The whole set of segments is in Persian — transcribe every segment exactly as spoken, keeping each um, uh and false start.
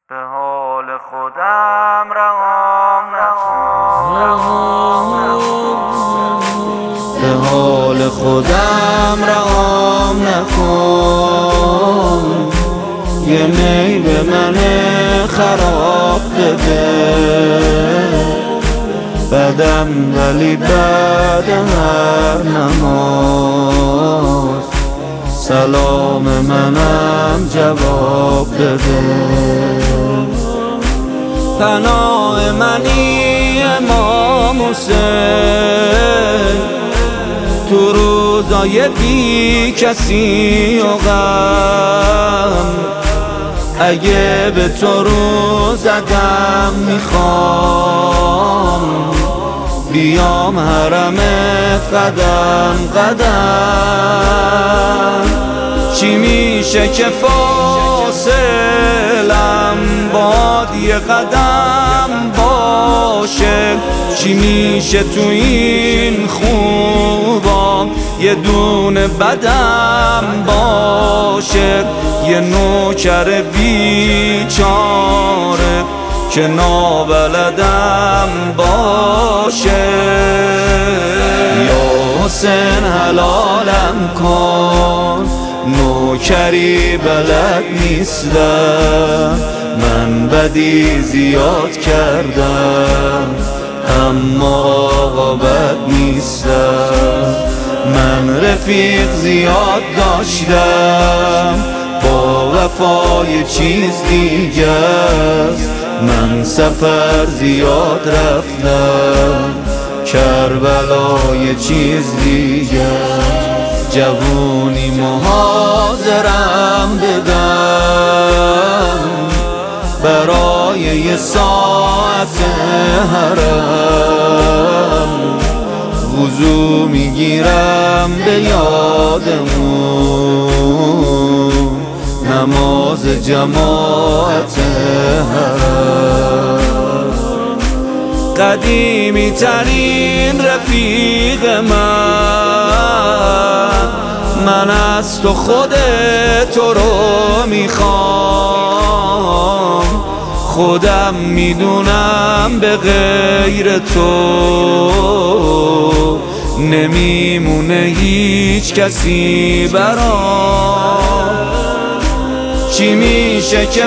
به حال خودم رهام نکن، به حال خودم رهام نکن. یه می به من خراب بده، بدم ولی بعد هر نماز سلام منم جواب بده. پناه منی امام حسین، تو روزای بی کسی و غم، اگه به تو رو زدم میخوام بیام حرمت قدم قدم. چی میشه که فاصلم باد یه قدم باشه، چی میشه تو این خوبام یه دونه بدم باشه. یه نوکر بیچاره که نابلدم باشه. یا حسین حلالم کن، نوکری بلد نیستم، من بدی زیاد کردم اما آقا بد نیستم. من رفیق زیاد داشتم، با وفای چیز دیگه است. من سفر زیاد رفتم، کربلا یه چیز دیگه است. جوونی محاضرم بدم برای یه ساعت حرم، وضو میگیرم به یادمون نماز جماعت حرم. قدیمی ترین رفیق من، من از تو خود تو رو میخوام، خودم میدونم به غیر تو نمیمونه هیچ کسی برام. چی میشه که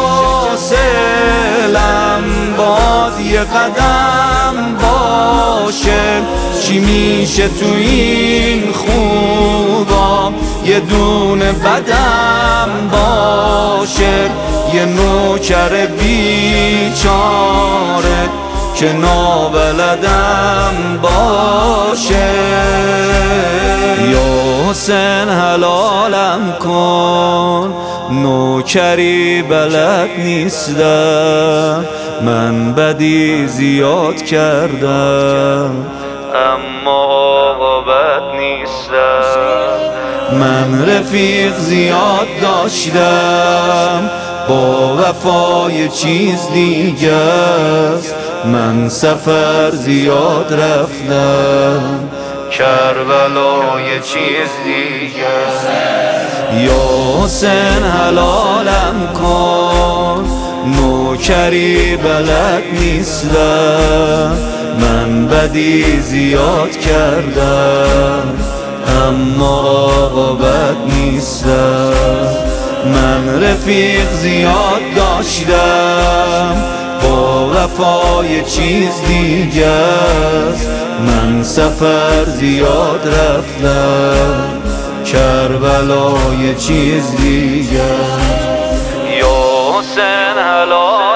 فاصلم باز یه قدم باشه، چی میشه تو این خوبام یه دونه بدم باشه. یه نوکر بیچاره که نابلدم باشه. یا حسین حلالم کن، نوکری بلد نیستم، من بدی زیاد کردم اما آقا بد نیستم. من رفیق زیاد داشتم، با وفای چیز دیگه است. من سفر زیاد رفتم، کربلا یه چیز دیگه است. یا حسین حلالم کن، نوکری بلد نیستم، من بدی زیاد کردم اما آقا بد نیستم. من رفیق زیاد داشتم، با وفای چیز دیگه است. من سفر زیاد رفتم، کربلا یه چیز دیگه است. یا حسین حلال